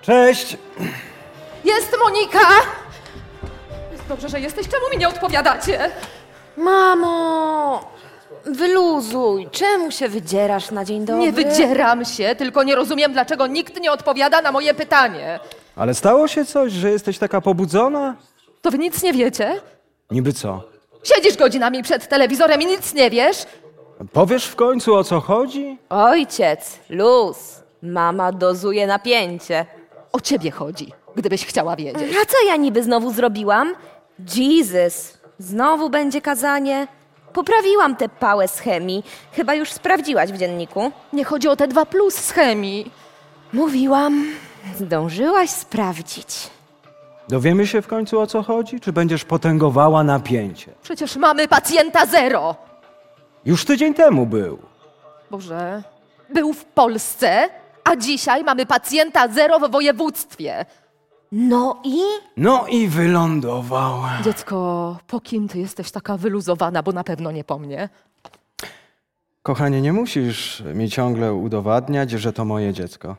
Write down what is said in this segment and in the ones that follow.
Cześć! Jest Monika! Jest dobrze, że jesteś. Czemu mi nie odpowiadacie? Mamo, wyluzuj. Czemu się wydzierasz na dzień dobry? Nie wydzieram się, tylko nie rozumiem, dlaczego nikt nie odpowiada na moje pytanie. Ale stało się coś, że jesteś taka pobudzona? To wy nic nie wiecie? Niby co? Siedzisz godzinami przed telewizorem i nic nie wiesz? Powiesz w końcu, o co chodzi? Ojciec, luz. Mama dozuje napięcie. O ciebie chodzi, gdybyś chciała wiedzieć. A co ja niby znowu zrobiłam? Jesus, znowu będzie kazanie. Poprawiłam tę pałę z chemii. Chyba już sprawdziłaś w dzienniku. Nie chodzi o te 2+ z chemii. Mówiłam. Zdążyłaś sprawdzić. Dowiemy się w końcu, o co chodzi? Czy będziesz potęgowała napięcie? Przecież mamy pacjenta 0. Już tydzień temu był. Boże, był w Polsce, a dzisiaj mamy pacjenta 0 w województwie. No i? No i wylądował. Dziecko, po kim ty jesteś taka wyluzowana, bo na pewno nie po mnie? Kochanie, nie musisz mi ciągle udowadniać, że to moje dziecko.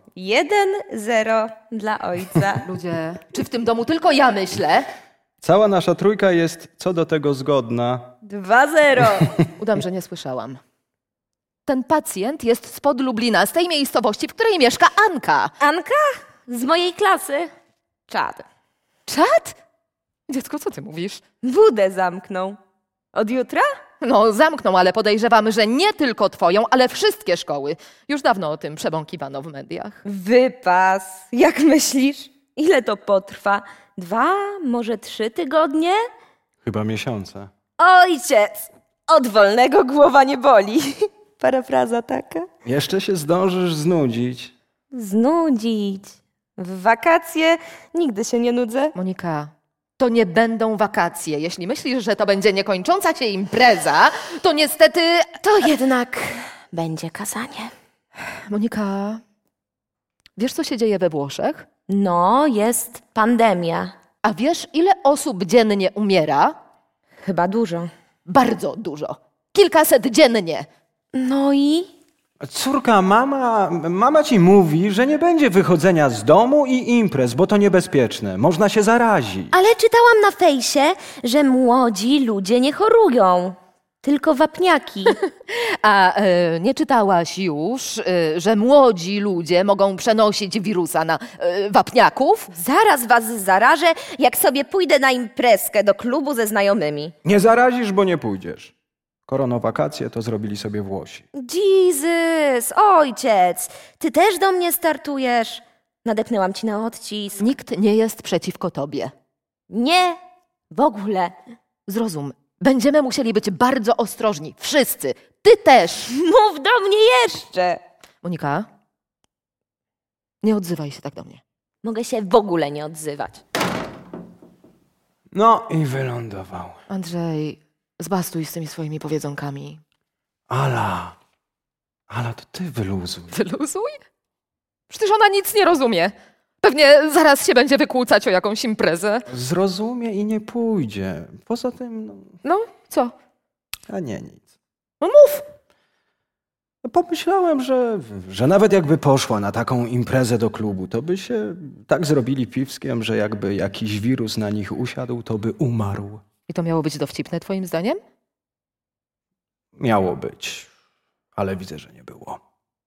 1-0 dla ojca. Ludzie, czy w tym domu tylko ja myślę? Cała nasza trójka jest co do tego zgodna. 2-0. Udam, że nie słyszałam. Ten pacjent jest spod Lublina, z tej miejscowości, w której mieszka Anka. Anka? Z mojej klasy. Czad. Czad? Dziecko, co ty mówisz? Wódę zamknął. Od jutra? No, zamknął, ale podejrzewamy, że nie tylko twoją, ale wszystkie szkoły. Już dawno o tym przebąkiwano w mediach. Wypas. Jak myślisz? Ile to potrwa? 2, może 3 tygodnie? Chyba miesiące. Ojciec! Od wolnego głowa nie boli. Parafraza taka. Jeszcze się zdążysz znudzić. Znudzić. W wakacje nigdy się nie nudzę. Monika, to nie będą wakacje. Jeśli myślisz, że to będzie niekończąca się impreza, to niestety... To jednak będzie kazanie. Monika, wiesz, co się dzieje we Włoszech? No, jest pandemia. A wiesz, ile osób dziennie umiera? Chyba dużo. Bardzo dużo. Kilkaset dziennie. No i? Córka, mama ci mówi, że nie będzie wychodzenia z domu i imprez, bo to niebezpieczne. Można się zarazić. Ale czytałam na fejsie, że młodzi ludzie nie chorują. Tylko wapniaki. A nie czytałaś już, że młodzi ludzie mogą przenosić wirusa na wapniaków? Zaraz was zarażę, jak sobie pójdę na imprezkę do klubu ze znajomymi. Nie zarazisz, bo nie pójdziesz. Koronawakacje to zrobili sobie Włosi. Jesus, ojciec, ty też do mnie startujesz. Nadepnęłam ci na odcisk. Nikt nie jest przeciwko tobie. Nie, w ogóle. Zrozum, będziemy musieli być bardzo ostrożni. Wszyscy. Ty też. Mów do mnie jeszcze. Monika, nie odzywaj się tak do mnie. Mogę się w ogóle nie odzywać. No i wylądował. Andrzej, zbastuj z tymi swoimi powiedzonkami. Ala, to ty wyluzuj. Wyluzuj? Przecież ona nic nie rozumie. Pewnie zaraz się będzie wykłócać o jakąś imprezę. Zrozumie i nie pójdzie. Poza tym, No, co? a nie nic. No mów. Pomyślałem, że nawet jakby poszła na taką imprezę do klubu, to by się tak zrobili piwskiem, że jakby jakiś wirus na nich usiadł, to by umarł. I to miało być dowcipne twoim zdaniem? Miało być, ale widzę, że nie było.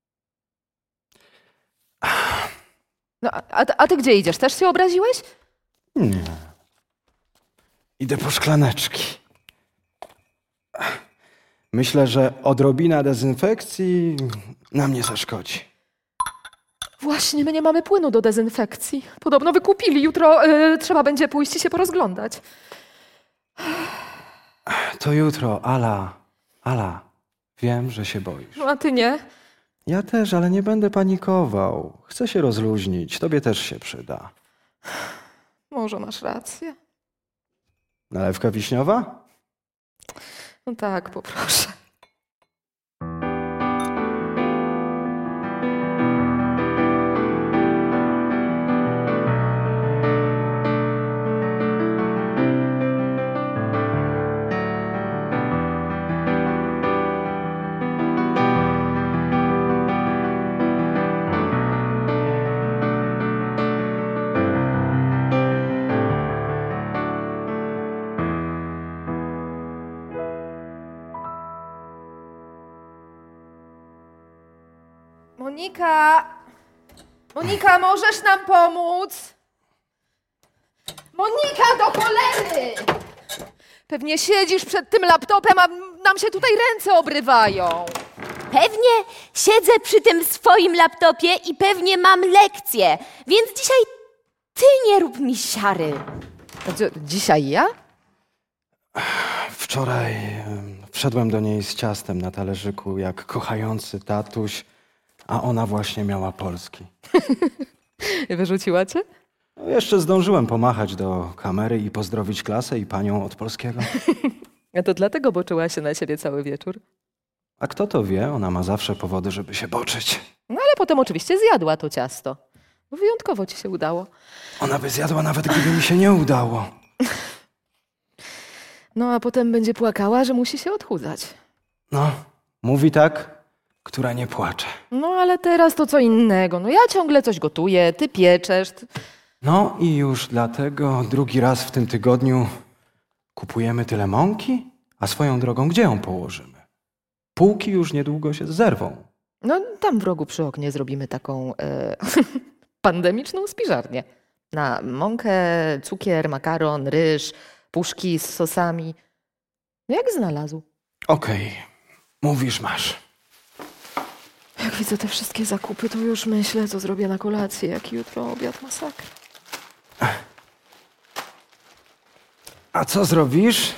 No, a ty gdzie idziesz? Też się obraziłeś? Nie. Idę po szklaneczki. Myślę, że odrobina dezynfekcji nam nie zaszkodzi. Właśnie, my nie mamy płynu do dezynfekcji. Podobno wykupili. Jutro trzeba będzie pójść i się porozglądać. To jutro, Ala, wiem, że się boisz. No, a ty nie? Ja też, ale nie będę panikował. Chcę się rozluźnić, tobie też się przyda. Może masz rację. Nalewka wiśniowa? No tak, poproszę. Monika! Monika, możesz nam pomóc? Monika, do cholery! Pewnie siedzisz przed tym laptopem, a nam się tutaj ręce obrywają. Pewnie siedzę przy tym swoim laptopie i pewnie mam lekcję, więc dzisiaj ty nie rób mi siary. A co, dzisiaj ja? Wczoraj wszedłem do niej z ciastem na talerzyku, jak kochający tatuś, a ona właśnie miała polski. Wyrzuciła cię? No, jeszcze zdążyłem pomachać do kamery i pozdrowić klasę i panią od polskiego. A to dlatego boczyła się na siebie cały wieczór. A kto to wie, ona ma zawsze powody, żeby się boczyć. No ale potem oczywiście zjadła to ciasto. Wyjątkowo ci się udało. Ona by zjadła nawet, gdyby mi się nie udało. No a potem będzie płakała, że musi się odchudzać. No, mówi tak, która nie płacze. No ale teraz to co innego. No ja ciągle coś gotuję, ty pieczesz. No i już dlatego drugi raz w tym tygodniu kupujemy tyle mąki, a swoją drogą gdzie ją położymy? Półki już niedługo się zerwą. No tam w rogu przy oknie zrobimy taką pandemiczną spiżarnię. Na mąkę, cukier, makaron, ryż, puszki z sosami. No jak znalazł. Okej, mówisz masz. Jak widzę te wszystkie zakupy, to już myślę, co zrobię na kolację, jak jutro obiad masakra. A co zrobisz?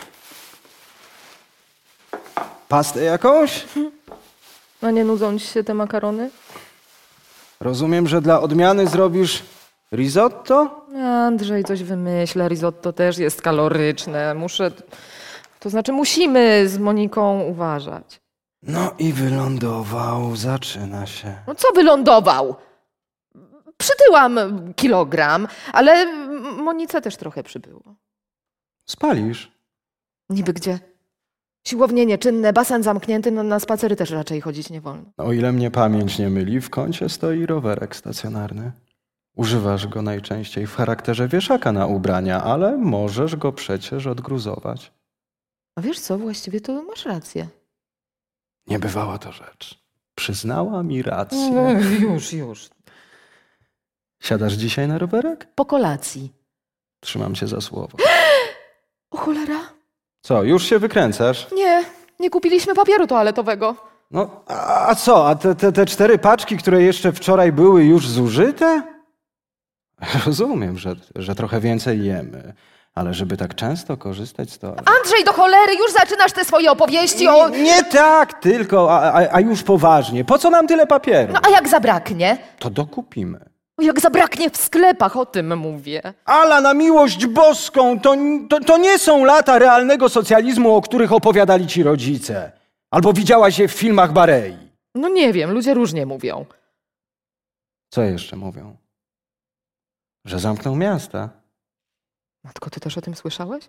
Pastę jakąś? No nie nudzą ci się te makarony? Rozumiem, że dla odmiany zrobisz risotto? Andrzej, coś wymyśla. Risotto też jest kaloryczne. To znaczy musimy z Moniką uważać. No i wylądował, zaczyna się. No co wylądował? Przytyłam kilogram, ale Monice też trochę przybyło. Spalisz? Niby gdzie? Siłownie nieczynne, basen zamknięty, no na spacery też raczej chodzić nie wolno. O ile mnie pamięć nie myli, w kącie stoi rowerek stacjonarny. Używasz go najczęściej w charakterze wieszaka na ubrania, ale możesz go przecież odgruzować. A wiesz co, właściwie to masz rację. Nie bywała to rzecz. Przyznała mi rację. Już. Siadasz dzisiaj na rowerek? Po kolacji. Trzymam cię za słowo. O cholera. Co, już się wykręcasz? Nie kupiliśmy papieru toaletowego. No, a co? A te 4 paczki, które jeszcze wczoraj były już zużyte? Rozumiem, że trochę więcej jemy, ale żeby tak często korzystać z toalety... Andrzej, do cholery, już zaczynasz te swoje opowieści o... Nie tak tylko, a już poważnie. Po co nam tyle papieru? No a jak zabraknie? To dokupimy. Jak zabraknie w sklepach, o tym mówię. Ala, na miłość boską, to nie są lata realnego socjalizmu, o których opowiadali ci rodzice. Albo widziałaś je w filmach Barei. No nie wiem, ludzie różnie mówią. Co jeszcze mówią? Że zamkną miasta. Matko, ty też o tym słyszałeś?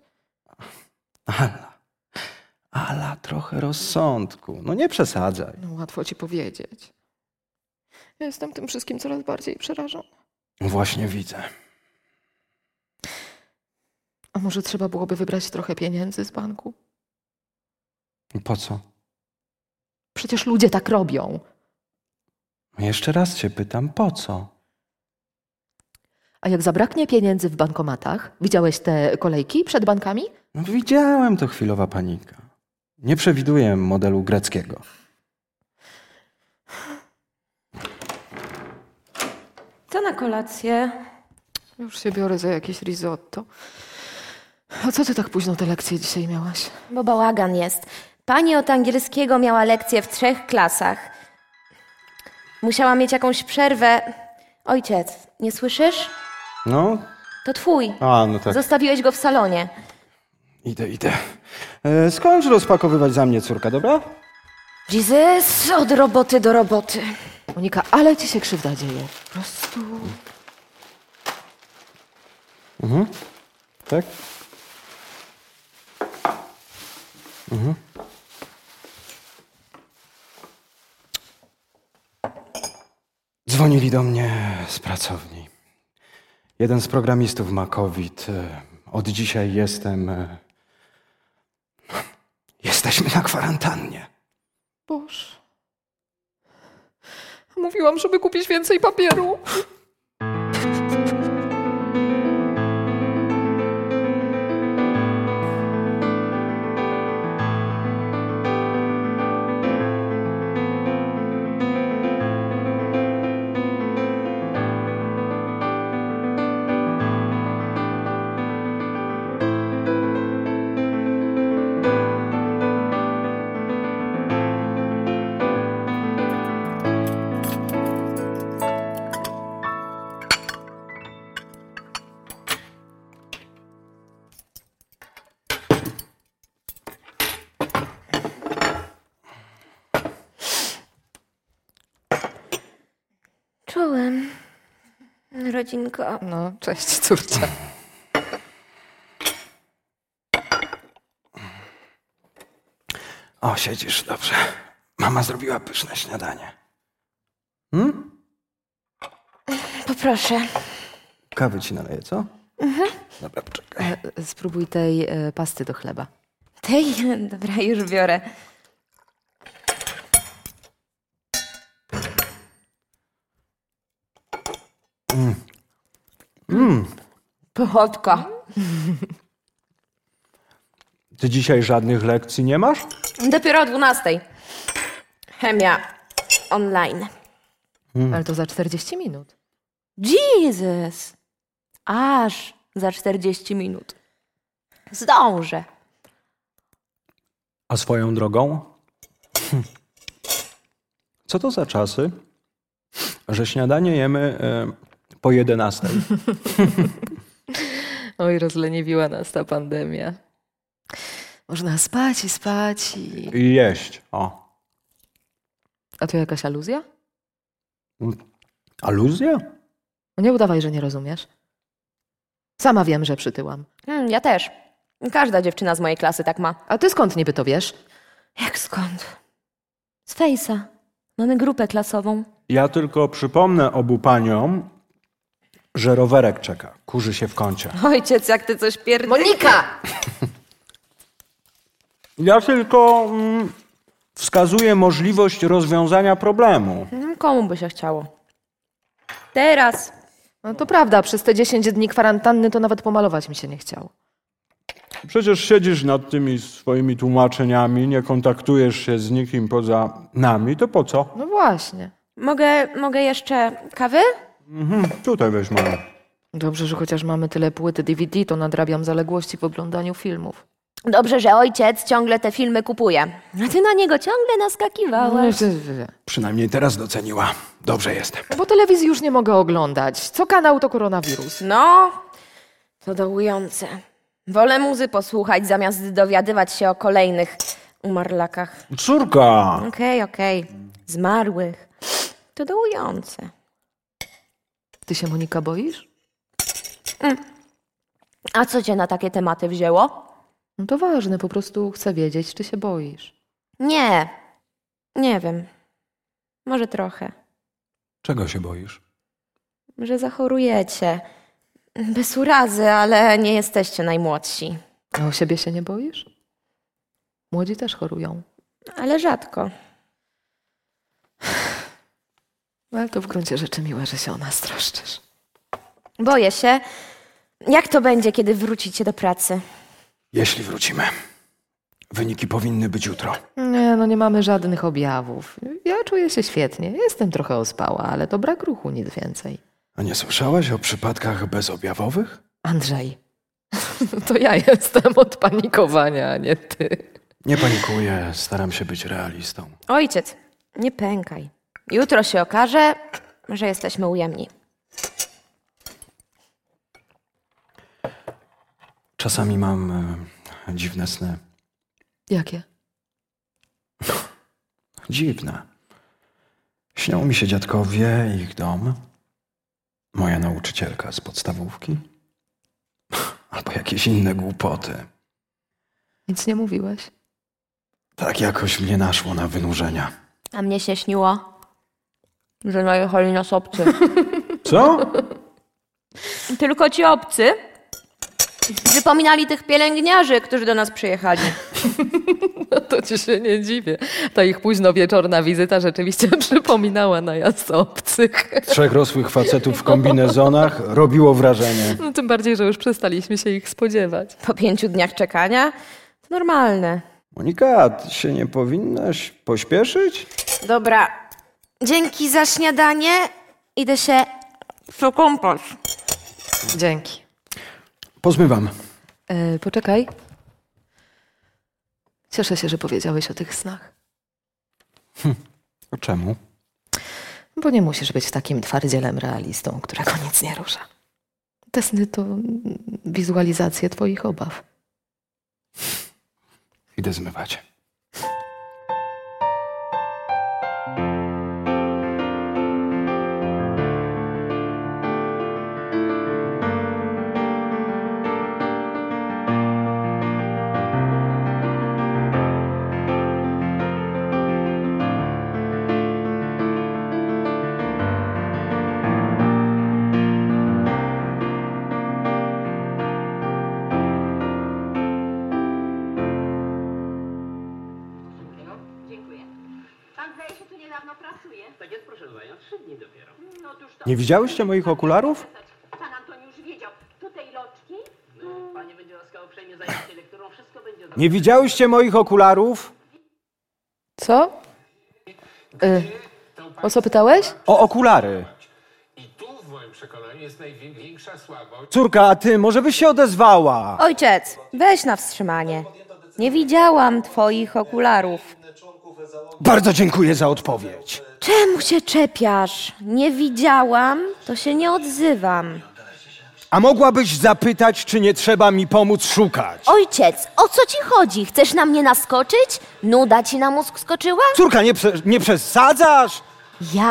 Ala, trochę rozsądku. No nie przesadzaj. No łatwo ci powiedzieć. Ja jestem tym wszystkim coraz bardziej przerażona. Właśnie widzę. A może trzeba byłoby wybrać trochę pieniędzy z banku? Po co? Przecież ludzie tak robią. Jeszcze raz cię pytam, po co? A jak zabraknie pieniędzy w bankomatach, widziałeś te kolejki przed bankami? No, widziałem, to chwilowa panika. Nie przewiduję modelu greckiego. Co na kolację? Już się biorę za jakieś risotto. A co ty tak późno te lekcje dzisiaj miałaś? Bo bałagan jest. Pani od angielskiego miała lekcję w 3 klasach. Musiała mieć jakąś przerwę. Ojciec, nie słyszysz? No, To twój. no tak. Zostawiłeś go w salonie. Idę. Skończ rozpakowywać za mnie, córka, dobra? Jesus, od roboty do roboty. Monika, ale ci się krzywda dzieje. Po prostu... Tak? Dzwonili do mnie z pracowni. Jeden z programistów ma COVID. Od dzisiaj jesteśmy na kwarantannie. Boże. Mówiłam, żeby kupić więcej papieru. Czułem. Rodzinko. No, cześć, córcia. O, siedzisz, dobrze. Mama zrobiła pyszne śniadanie. Poproszę. Kawy ci naleję, co? Dobra, poczekaj. Spróbuj tej pasty do chleba. Tej? Dobra, już biorę. Pychotka. Ty dzisiaj żadnych lekcji nie masz? Dopiero o 12:00. Chemia online. Ale to za 40 minut. Jesus! Aż za 40 minut. Zdążę. A swoją drogą? Co to za czasy, że śniadanie jemy po 11? Oj, rozleniwiła nas ta pandemia. Można spać i spać i... I jeść. O. A to jakaś aluzja? Aluzja? No nie udawaj, że nie rozumiesz. Sama wiem, że przytyłam. Ja też. Każda dziewczyna z mojej klasy tak ma. A ty skąd niby to wiesz? Jak skąd? Z Face'a. Mamy grupę klasową. Ja tylko przypomnę obu paniom, że rowerek czeka. Kurzy się w kącie. Ojciec, jak ty coś pierdolisz. Monika! Ja tylko wskazuję możliwość rozwiązania problemu. Komu by się chciało? Teraz. No to prawda, przez te 10 dni kwarantanny to nawet pomalować mi się nie chciało. Przecież siedzisz nad tymi swoimi tłumaczeniami, nie kontaktujesz się z nikim poza nami, to po co? No właśnie. Mogę jeszcze kawy? Tutaj weź mamę. Dobrze, że chociaż mamy tyle płyty DVD, to nadrabiam zaległości w oglądaniu filmów. Dobrze, że ojciec ciągle te filmy kupuje. A ty na niego ciągle naskakiwałeś. Przynajmniej teraz doceniła. Dobrze jest. Bo telewizji już nie mogę oglądać. Co kanał to koronawirus. No, to dołujące. Wolę muzy posłuchać, zamiast dowiadywać się o kolejnych umarlakach. Córka! Okej. Zmarłych. To dołujące. Ty się, Monika, boisz? A co cię na takie tematy wzięło? No to ważne, po prostu chcę wiedzieć, czy się boisz. Nie wiem. Może trochę. Czego się boisz? Że zachorujecie. Bez urazy, ale nie jesteście najmłodsi. A o siebie się nie boisz? Młodzi też chorują. Ale rzadko. Ale to w gruncie rzeczy miłe, że się o nas troszczysz. Boję się. Jak to będzie, kiedy wrócicie do pracy? Jeśli wrócimy. Wyniki powinny być jutro. Nie, no nie mamy żadnych objawów. Ja czuję się świetnie. Jestem trochę ospała, ale to brak ruchu, nic więcej. A nie słyszałaś o przypadkach bezobjawowych? Andrzej, to ja jestem od panikowania, a nie ty. Nie panikuję, staram się być realistą. Ojciec, nie pękaj. Jutro się okaże, że jesteśmy ujemni. Czasami mam dziwne sny. Jakie? Dziwne. Śnią mi się dziadkowie, ich dom, moja nauczycielka z podstawówki, albo jakieś inne głupoty. Nic nie mówiłeś? Tak jakoś mnie naszło na wynurzenia. A mnie się śniło, że najechali nas obcy. Co? Tylko ci obcy Przypominali tych pielęgniarzy, którzy do nas przyjechali. No to ci się nie dziwię. Ta ich późno wieczorna wizyta rzeczywiście przypominała najazd obcych. 3 rosłych facetów w kombinezonach robiło wrażenie. No, tym bardziej, że już przestaliśmy się ich spodziewać. Po 5 dniach czekania? To normalne. Monika, ty się nie powinnaś pośpieszyć? Dobra, dzięki za śniadanie. Idę się przekąpać. Dzięki. Pozmywam. Poczekaj. Cieszę się, że powiedziałeś o tych snach. A czemu? Bo nie musisz być takim twardzielem realistą, którego nic nie rusza. Te sny to wizualizacje twoich obaw. Idę zmywać. Pan zdaje się tu niedawno pracuje. Tak jest, proszę pana, 3 dni dopiero. No otóż to... Nie widziałyście moich okularów? Pan Antoniusz wiedział. Tutaj loczki. Pani będzie łaskawa uprzejmie zająć się lekturą, wszystko będzie dobrze. Nie widziałyście moich okularów? Co? O co pytałeś? O okulary. I tu w moim przekonaniu jest największa słabość. Córka, a ty, może byś się odezwała? Ojciec, weź na wstrzymanie. Nie widziałam twoich okularów. Bardzo dziękuję za odpowiedź. Czemu się czepiasz? Nie widziałam, to się nie odzywam. A mogłabyś zapytać, czy nie trzeba mi pomóc szukać? Ojciec, o co ci chodzi? Chcesz na mnie naskoczyć? Nuda ci na mózg skoczyła? Córka, nie przesadzasz? Ja?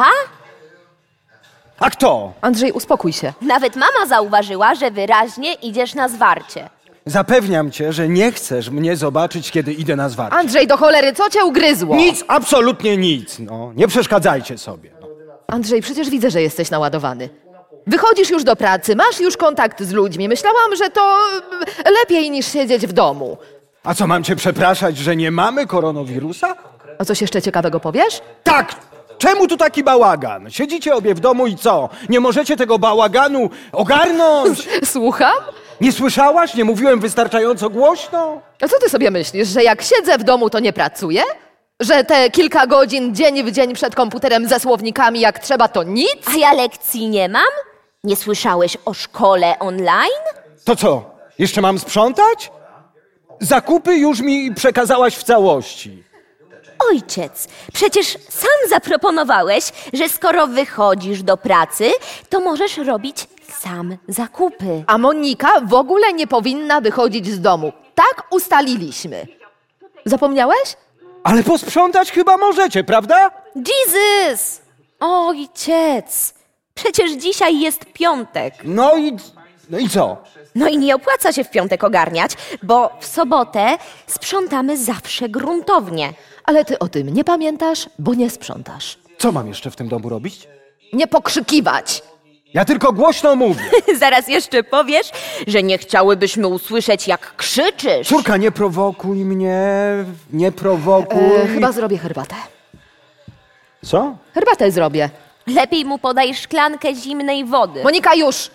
A kto? Andrzej, uspokój się. Nawet mama zauważyła, że wyraźnie idziesz na zwarcie. Zapewniam cię, że nie chcesz mnie zobaczyć, kiedy idę na zwarcie. Andrzej, do cholery, co cię ugryzło? Nic, absolutnie nic. No, nie przeszkadzajcie sobie. No. Andrzej, przecież widzę, że jesteś naładowany. Wychodzisz już do pracy, masz już kontakt z ludźmi. Myślałam, że to lepiej niż siedzieć w domu. A co, mam cię przepraszać, że nie mamy koronawirusa? A coś jeszcze ciekawego powiesz? Tak! Czemu tu taki bałagan? Siedzicie obie w domu i co? Nie możecie tego bałaganu ogarnąć? Słucham? Nie słyszałaś? Nie mówiłem wystarczająco głośno? A co ty sobie myślisz, że jak siedzę w domu, to nie pracuję? Że te kilka godzin dzień w dzień przed komputerem ze słownikami jak trzeba, to nic? A ja lekcji nie mam? Nie słyszałeś o szkole online? To co? Jeszcze mam sprzątać? Zakupy już mi przekazałaś w całości. Ojciec, przecież sam zaproponowałeś, że skoro wychodzisz do pracy, to możesz robić sam zakupy. A Monika w ogóle nie powinna wychodzić z domu. Tak ustaliliśmy. Zapomniałeś? Ale posprzątać chyba możecie, prawda? Jesus! Ojciec, przecież dzisiaj jest piątek. No i co? No i nie opłaca się w piątek ogarniać, bo w sobotę sprzątamy zawsze gruntownie. Ale ty o tym nie pamiętasz, bo nie sprzątasz. Co mam jeszcze w tym domu robić? Nie pokrzykiwać. Ja tylko głośno mówię. Zaraz jeszcze powiesz, że nie chciałybyśmy usłyszeć, jak krzyczysz. Córka, nie prowokuj mnie, nie prowokuj. Chyba zrobię herbatę. Co? Herbatę zrobię. Lepiej mu podaj szklankę zimnej wody. Monika, już!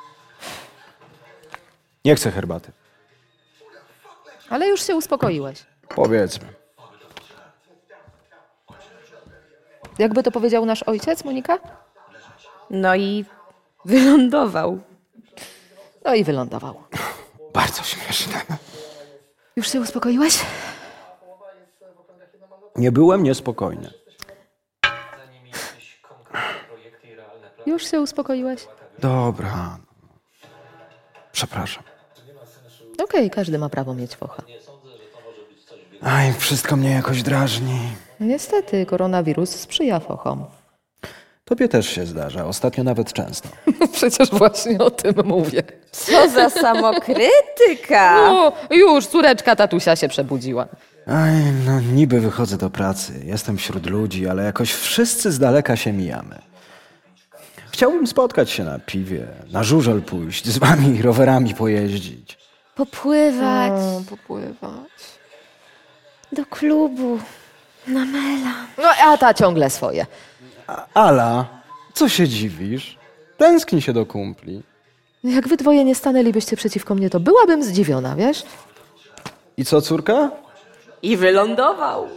Nie chcę herbaty. Ale już się uspokoiłeś. Powiedzmy. Jakby to powiedział nasz ojciec, Monika? No i wylądował. No i wylądował. Bardzo śmieszne. Już się uspokoiłeś? Nie byłem niespokojny. Już się uspokoiłeś? Dobra. Przepraszam. Okej, każdy ma prawo mieć focha. Aj, wszystko mnie jakoś drażni. No niestety, koronawirus sprzyja fochom. Tobie też się zdarza, ostatnio nawet często. Przecież właśnie o tym mówię. Co za samokrytyka! No, już córeczka tatusia się przebudziła. Aj, no niby wychodzę do pracy, jestem wśród ludzi, ale jakoś wszyscy z daleka się mijamy. Chciałbym spotkać się na piwie, na żużel pójść, z wami rowerami pojeździć. Popływać Popływać. do klubu, na mela. No, a ta ciągle swoje. Ala, co się dziwisz? Tęskni się do kumpli. Jak wy dwoje nie stanęlibyście przeciwko mnie, to byłabym zdziwiona, wiesz? I co, córka? I wylądował.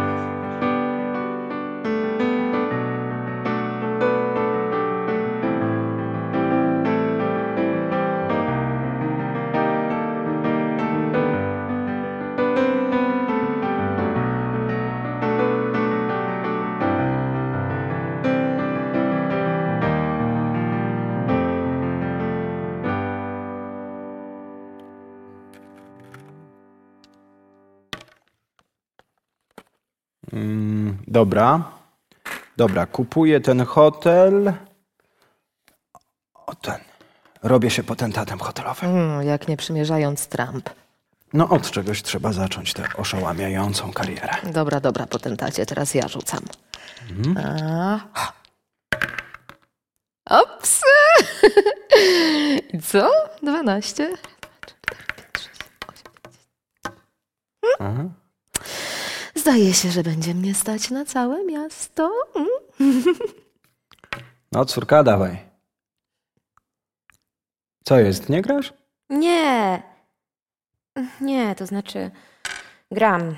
Dobra, kupuję ten hotel. O ten. Robię się potentatem hotelowym. Jak nie przymierzając Trump. No od czegoś trzeba zacząć tę oszałamiającą karierę. Dobra, potentacie, teraz ja rzucam. Ops! I co? 12? Aha. Zdaje się, że będzie mnie stać na całe miasto. No córka, dawaj. Co jest, nie grasz? Nie, to znaczy gram.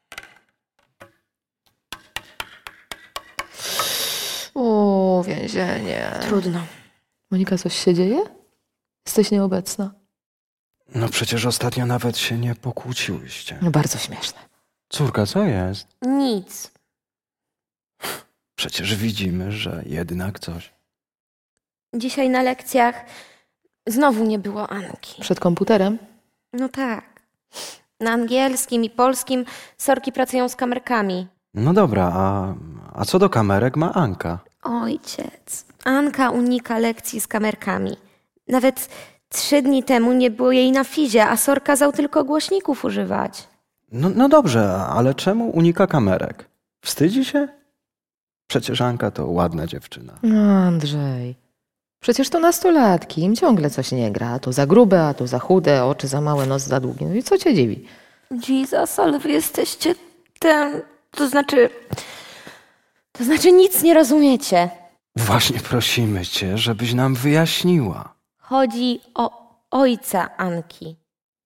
O, więzienie. Trudno. Monika, coś się dzieje? Jesteś nieobecna. No przecież ostatnio nawet się nie pokłóciłyście. No, bardzo śmieszne. Córka, co jest? Nic. Przecież widzimy, że jednak coś. Dzisiaj na lekcjach znowu nie było Anki. Przed komputerem? No tak. Na angielskim i polskim sorki pracują z kamerkami. No dobra, a co do kamerek ma Anka? Ojciec. Anka unika lekcji z kamerkami. Nawet 3 dni temu nie było jej na fizie, a Sor kazał tylko głośników używać. No dobrze, ale czemu unika kamerek? Wstydzi się? Przecież Anka to ładna dziewczyna. No, Andrzej. Przecież to nastolatki, im ciągle coś nie gra. A to za grube, a to za chude, oczy za małe, nos za długi. No i co cię dziwi? Jesus, ale wy jesteście To znaczy nic nie rozumiecie. Właśnie prosimy cię, żebyś nam wyjaśniła. Chodzi o ojca Anki.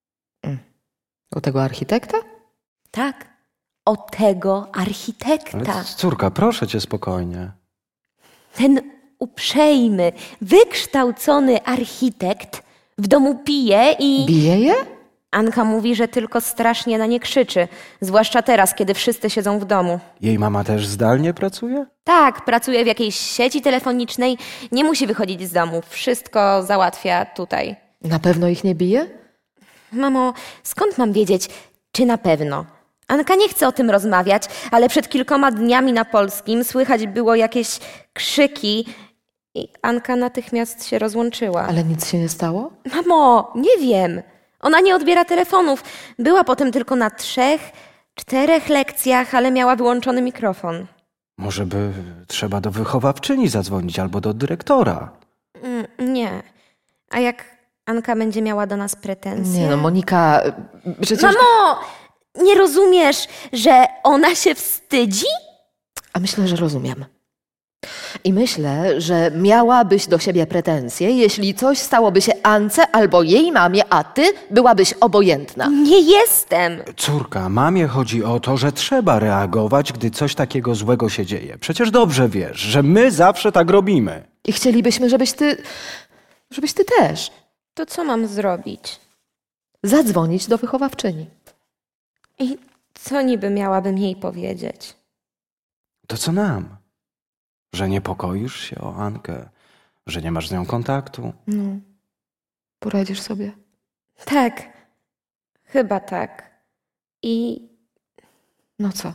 O tego architekta? Tak, o tego architekta. Ale córka, proszę cię spokojnie. Ten uprzejmy, wykształcony architekt w domu pije i... Bije je? Anka mówi, że tylko strasznie na nie krzyczy. Zwłaszcza teraz, kiedy wszyscy siedzą w domu. Jej mama też zdalnie pracuje? Tak, pracuje w jakiejś sieci telefonicznej. Nie musi wychodzić z domu. Wszystko załatwia tutaj. Na pewno ich nie bije? Mamo, skąd mam wiedzieć, czy na pewno? Anka nie chce o tym rozmawiać, ale przed kilkoma dniami na polskim słychać było jakieś krzyki i Anka natychmiast się rozłączyła. Ale nic się nie stało? Mamo, nie wiem. Ona nie odbiera telefonów. Była potem tylko na 3, 4 lekcjach, ale miała wyłączony mikrofon. Może by trzeba do wychowawczyni zadzwonić albo do dyrektora. Nie. A jak Anka będzie miała do nas pretensje? Nie no, Monika, przecież... Mamo! Nie rozumiesz, że ona się wstydzi? A myślę, że rozumiem. I myślę, że miałabyś do siebie pretensje, jeśli coś stałoby się Ance albo jej mamie, a ty byłabyś obojętna. Nie jestem. Córka, mamie chodzi o to, że trzeba reagować, gdy coś takiego złego się dzieje. Przecież dobrze wiesz, że my zawsze tak robimy. I chcielibyśmy, żebyś ty też To co mam zrobić? zadzwonić do wychowawczyni. I co niby miałabym jej powiedzieć? To co nam? Że niepokoisz się o Ankę, że nie masz z nią kontaktu. No, poradzisz sobie. Tak. Chyba tak. I No co?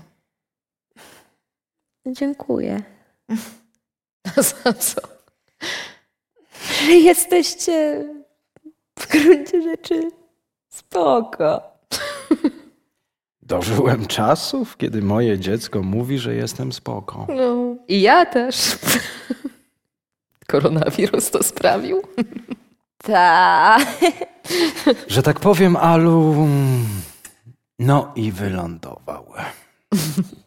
dziękuję, Za co? że jesteście w gruncie rzeczy spoko. Dożyłem czasów, kiedy moje dziecko mówi, że jestem spoko. No. I ja też. Koronawirus to sprawił. Ta. że tak powiem, Alu, no i wylądował.